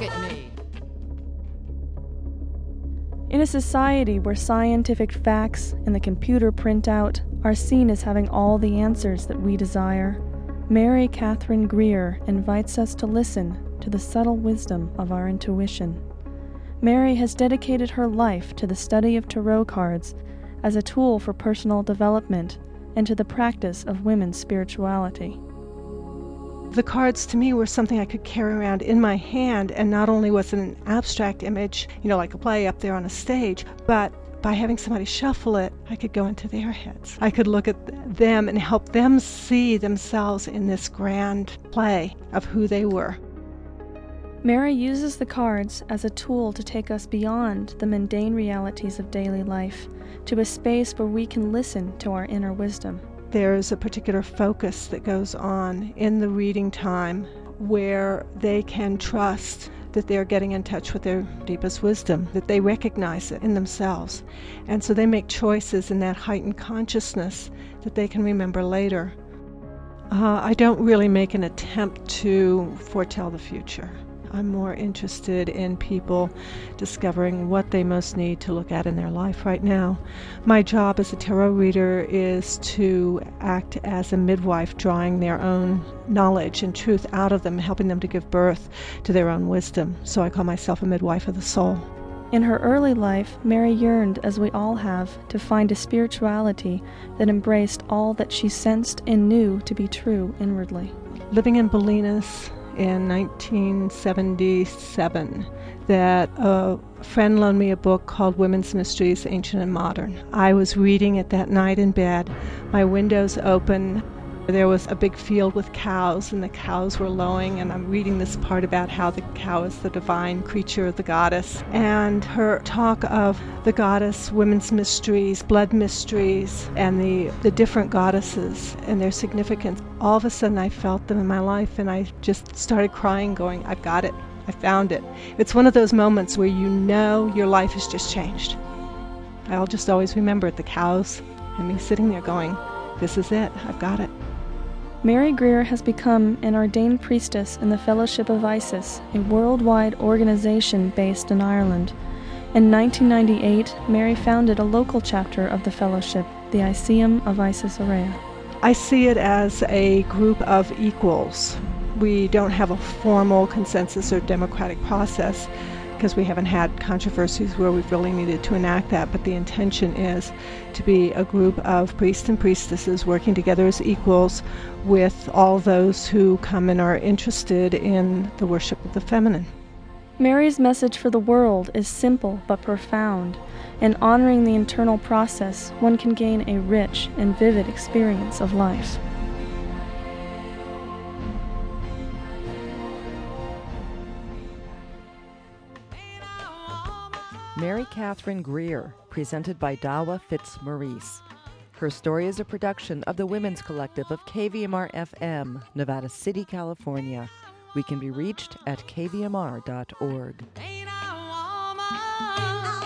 at me. In a society where scientific facts and the computer printout are seen as having all the answers that we desire, Mary Catherine Greer invites us to listen to the subtle wisdom of our intuition. Mary has dedicated her life to the study of tarot cards as a tool for personal development and to the practice of women's spirituality. The cards to me were something I could carry around in my hand, and not only was it an abstract image, like a play up there on a stage, but by having somebody shuffle it, I could go into their heads. I could look at them and help them see themselves in this grand play of who they were. Mary uses the cards as a tool to take us beyond the mundane realities of daily life to a space where we can listen to our inner wisdom. There's a particular focus that goes on in the reading time where they can trust that they're getting in touch with their deepest wisdom, that they recognize it in themselves. And so they make choices in that heightened consciousness that they can remember later. I don't really make an attempt to foretell the future. I'm more interested in people discovering what they most need to look at in their life right now. My job as a tarot reader is to act as a midwife, drawing their own knowledge and truth out of them, helping them to give birth to their own wisdom. So I call myself a midwife of the soul. In her early life, Mary yearned, as we all have, to find a spirituality that embraced all that she sensed and knew to be true inwardly. Living in Bolinas in 1977, that a friend loaned me a book called Women's Mysteries, Ancient and Modern. I was reading it that night in bed, my windows open. There was a big field with cows, and the cows were lowing, and I'm reading this part about how the cow is the divine creature of the goddess, and her talk of the goddess, women's mysteries, blood mysteries, and the different goddesses and their significance. All of a sudden I felt them in my life, and I just started crying, going, I've got it. I found it. It's one of those moments where you know your life has just changed. I'll just always remember it, the cows and me sitting there going, this is it. I've got it. Mary Greer has become an ordained priestess in the Fellowship of Isis, a worldwide organization based in Ireland. In 1998, Mary founded a local chapter of the fellowship, the Iseeum of Isis Aurea. I see it as a group of equals. We don't have a formal consensus or democratic process because we haven't had controversies where we've really needed to enact that, but the intention is to be a group of priests and priestesses working together as equals with all those who come and are interested in the worship of the feminine. Mary's message for the world is simple but profound. In honoring the internal process, one can gain a rich and vivid experience of life. Mary Catherine Greer, presented by Dawa Fitzmaurice. Her story is a production of the Women's Collective of KVMR-FM, Nevada City, California. We can be reached at kvmr.org.